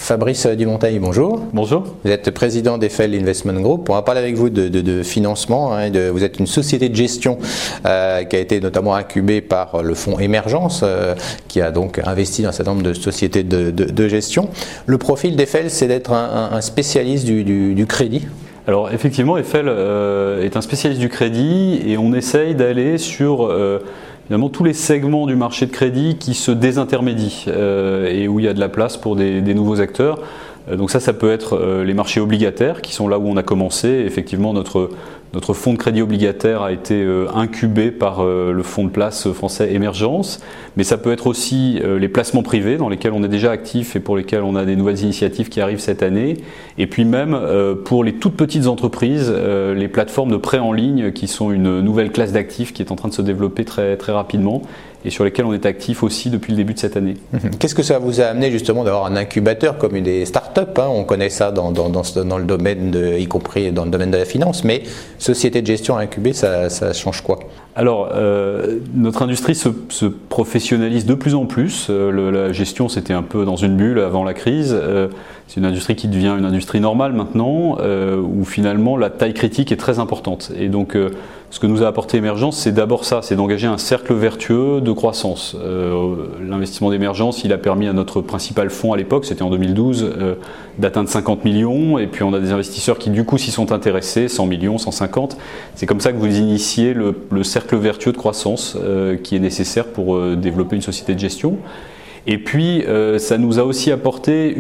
Fabrice Dumonteil, bonjour. Bonjour. Vous êtes président d'Eiffel Investment Group. On va parler avec vous de financement. Vous êtes une société de gestion qui a été notamment incubée par le fonds Émergence, qui a donc investi dans un certain nombre de sociétés de gestion. Le profil d'Eiffel, c'est d'être un spécialiste du crédit. Alors effectivement, Eiffel est un spécialiste du crédit et on essaye d'aller sur finalement tous les segments du marché de crédit qui se désintermédient et où il y a de la place pour des nouveaux acteurs. Donc ça peut être les marchés obligataires qui sont là où on a commencé. Effectivement, notre fonds de crédit obligataire a été incubé par le fonds de place français Émergence, mais ça peut être aussi les placements privés dans lesquels on est déjà actif et pour lesquels on a des nouvelles initiatives qui arrivent cette année, et puis même pour les toutes petites entreprises, les plateformes de prêt en ligne qui sont une nouvelle classe d'actifs qui est en train de se développer très, très rapidement et sur lesquels on est actif aussi depuis le début de cette année. Qu'est-ce que ça vous a amené justement d'avoir un incubateur comme des startups, on connaît ça dans le domaine, y compris dans le domaine de la finance, mais société de gestion incubée, ça change quoi? Alors, notre industrie se professionnalise de plus en plus. La gestion, c'était un peu dans une bulle avant la crise. C'est une industrie qui devient une industrie normale maintenant, où finalement la taille critique est très importante. Et donc, ce que nous a apporté Émergence, c'est d'abord ça, c'est d'engager un cercle vertueux de croissance. L'investissement d'Émergence, il a permis à notre principal fonds à l'époque, c'était en 2012, d'atteindre 50 millions. Et puis on a des investisseurs qui du coup s'y sont intéressés, 100 millions, 150. C'est comme ça que vous initiez le cercle vertueux de croissance qui est nécessaire pour développer une société de gestion. Et puis ça nous a aussi apporté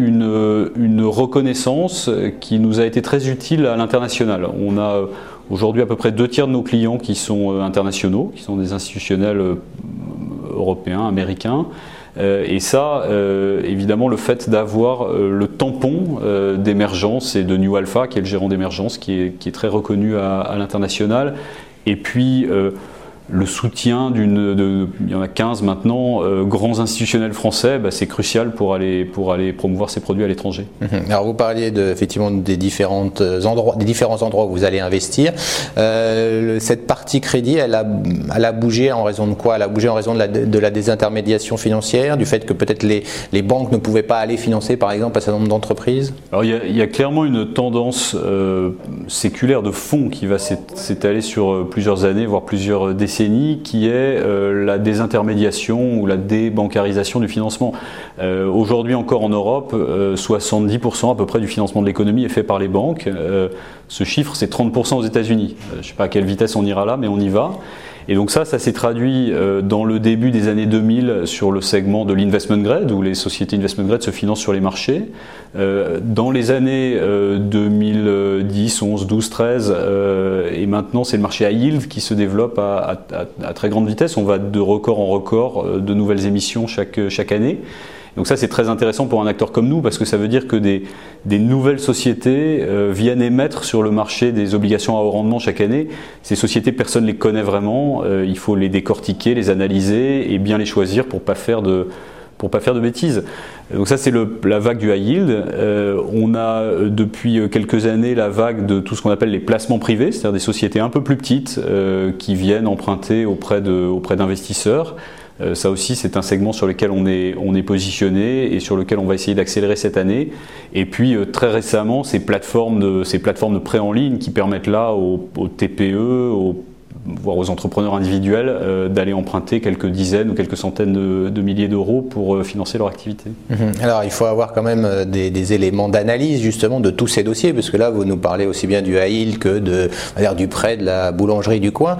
une reconnaissance qui nous a été très utile à l'international. On a aujourd'hui à peu près 2/3 de nos clients qui sont internationaux, qui sont des institutionnels européens, américains. Et ça, évidemment, le fait d'avoir le tampon d'Émergence et de New Alpha, qui est le gérant d'Émergence, qui est très reconnu à l'international, et puis le soutien il y en a 15 maintenant, grands institutionnels français, c'est crucial pour aller promouvoir ces produits à l'étranger. Alors vous parliez effectivement des différents endroits où vous allez investir. Cette partie crédit, elle a bougé en raison de quoi? Elle a bougé en raison de la désintermédiation financière, du fait que peut-être les banques ne pouvaient pas aller financer par exemple un certain nombre d'entreprises? Alors il y a clairement une tendance séculaire de fonds qui va s'étaler sur plusieurs années, voire plusieurs décennies, qui est la désintermédiation ou la débancarisation du financement. Aujourd'hui encore en Europe, 70% à peu près du financement de l'économie est fait par les banques. Ce chiffre, c'est 30% aux États-Unis. Je ne sais pas à quelle vitesse on ira là, mais on y va. Et donc ça s'est traduit dans le début des années 2000 sur le segment de l'investment grade, où les sociétés investment grade se financent sur les marchés. Dans les années 2010, 11, 12, 13, et maintenant c'est le marché high yield qui se développe à très grande vitesse. On va de record en record de nouvelles émissions chaque année. Donc ça c'est très intéressant pour un acteur comme nous parce que ça veut dire que des nouvelles sociétés viennent émettre sur le marché des obligations à haut rendement chaque année. Ces sociétés, personne ne les connaît vraiment, il faut les décortiquer, les analyser et bien les choisir pour pas faire de bêtises. Donc ça c'est la vague du high yield. On a depuis quelques années la vague de tout ce qu'on appelle les placements privés, c'est-à-dire des sociétés un peu plus petites qui viennent emprunter auprès d'investisseurs. Ça aussi, c'est un segment sur lequel on est positionné et sur lequel on va essayer d'accélérer cette année. Et puis, très récemment, ces plateformes de prêt en ligne qui permettent là aux TPE, voire aux entrepreneurs individuels, d'aller emprunter quelques dizaines ou quelques centaines de milliers d'euros pour financer leur activité. Alors il faut avoir quand même des éléments d'analyse justement de tous ces dossiers, parce que là vous nous parlez aussi bien du high yield que du prêt de la boulangerie du coin.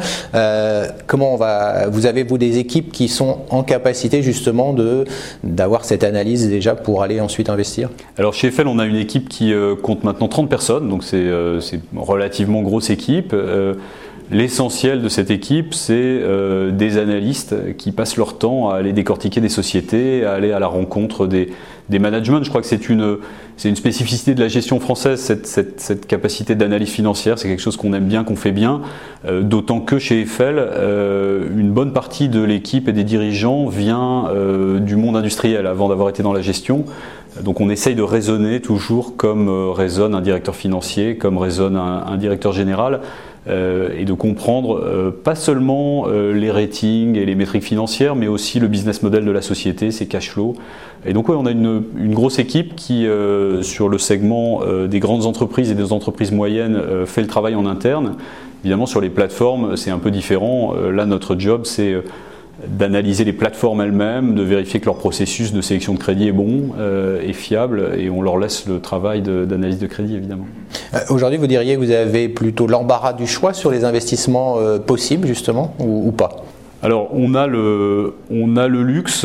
Vous avez des équipes qui sont en capacité justement d'avoir cette analyse déjà pour aller ensuite investir? Alors chez Eiffel on a une équipe qui compte maintenant 30 personnes, donc c'est une relativement grosse équipe. L'essentiel de cette équipe, c'est des analystes qui passent leur temps à aller décortiquer des sociétés, à aller à la rencontre des managements. Je crois que c'est une spécificité de la gestion française, cette capacité d'analyse financière. C'est quelque chose qu'on aime bien, qu'on fait bien, d'autant que chez Eiffel, une bonne partie de l'équipe et des dirigeants vient du monde industriel avant d'avoir été dans la gestion. Donc on essaye de raisonner toujours comme raisonne un directeur financier, comme raisonne un directeur général. et de comprendre pas seulement les ratings et les métriques financières, mais aussi le business model de la société, ses cash flows. Et donc on a une grosse équipe qui, sur le segment des grandes entreprises et des entreprises moyennes, fait le travail en interne. Évidemment, sur les plateformes, c'est un peu différent. Là, notre job, c'est d'analyser les plateformes elles-mêmes, de vérifier que leur processus de sélection de crédit est bon et fiable, et on leur laisse le travail d'analyse de crédit, évidemment. Aujourd'hui, vous diriez que vous avez plutôt l'embarras du choix sur les investissements possibles, justement, ou pas ? Alors, on a le luxe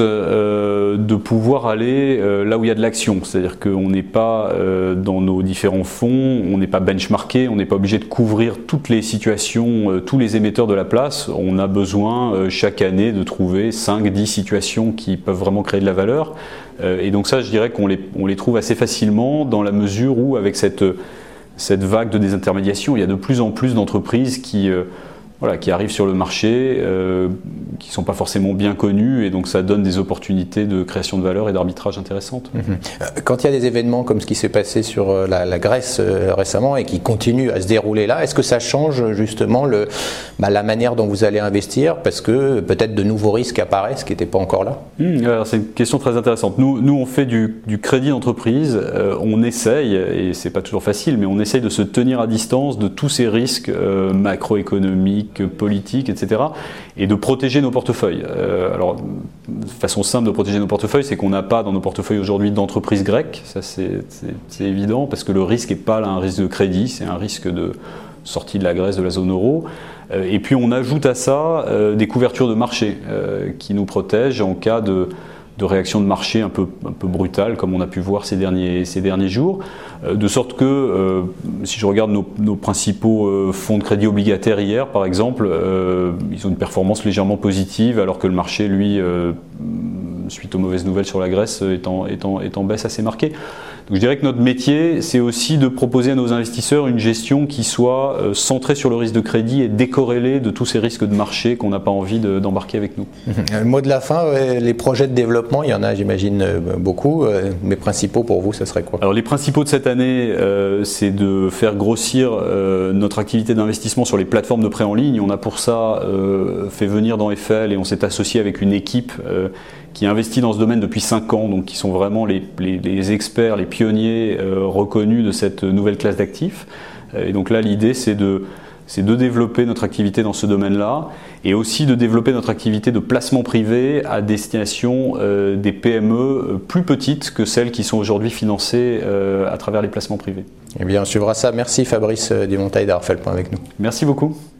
de pouvoir aller là où il y a de l'action. C'est-à-dire qu'on n'est pas dans nos différents fonds, on n'est pas benchmarké, on n'est pas obligé de couvrir toutes les situations, tous les émetteurs de la place. On a besoin chaque année de trouver 5-10 situations qui peuvent vraiment créer de la valeur. Et donc ça, je dirais qu'on les trouve assez facilement dans la mesure où, avec cette vague de désintermédiation, il y a de plus en plus d'entreprises qui arrivent sur le marché, qui ne sont pas forcément bien connus, et donc ça donne des opportunités de création de valeur et d'arbitrage intéressantes. Quand il y a des événements comme ce qui s'est passé sur la Grèce récemment et qui continue à se dérouler là, est-ce que ça change justement la manière dont vous allez investir, parce que peut-être de nouveaux risques apparaissent qui n'étaient pas encore là? Alors c'est une question très intéressante. Nous on fait du crédit d'entreprise, on essaye, et c'est pas toujours facile, mais on essaye de se tenir à distance de tous ces risques macroéconomiques, politiques, etc., et de protéger nos portefeuilles. Alors, façon simple de protéger nos portefeuilles, c'est qu'on n'a pas dans nos portefeuilles aujourd'hui d'entreprises grecques, ça c'est évident, parce que le risque n'est pas là un risque de crédit, c'est un risque de sortie de la Grèce, de la zone euro. Et puis on ajoute à ça des couvertures de marché qui nous protègent en cas de réaction de marché un peu brutale, comme on a pu voir ces derniers jours, de sorte que, si je regarde nos principaux fonds de crédit obligataires hier, par exemple, ils ont une performance légèrement positive, alors que le marché, lui, suite aux mauvaises nouvelles sur la Grèce, est en baisse assez marquée. Donc je dirais que notre métier, c'est aussi de proposer à nos investisseurs une gestion qui soit centrée sur le risque de crédit et décorrélée de tous ces risques de marché qu'on n'a pas envie d'embarquer avec nous. Le mot de la fin, les projets de développement, il y en a, j'imagine, beaucoup. Les principaux pour vous, ce serait quoi? Alors les principaux de cette année, c'est de faire grossir notre activité d'investissement sur les plateformes de prêt en ligne. On a pour ça fait venir dans Eiffel, et on s'est associé avec une équipe qui investit dans ce domaine depuis 5 ans, donc qui sont vraiment les experts, les pionniers reconnus de cette nouvelle classe d'actifs. Et donc là, l'idée, c'est de développer notre activité dans ce domaine-là, et aussi de développer notre activité de placement privé à destination des PME plus petites que celles qui sont aujourd'hui financées à travers les placements privés. Eh bien, on suivra ça. Merci Fabrice Dumontail d'avoir fait le point avec nous. Merci beaucoup.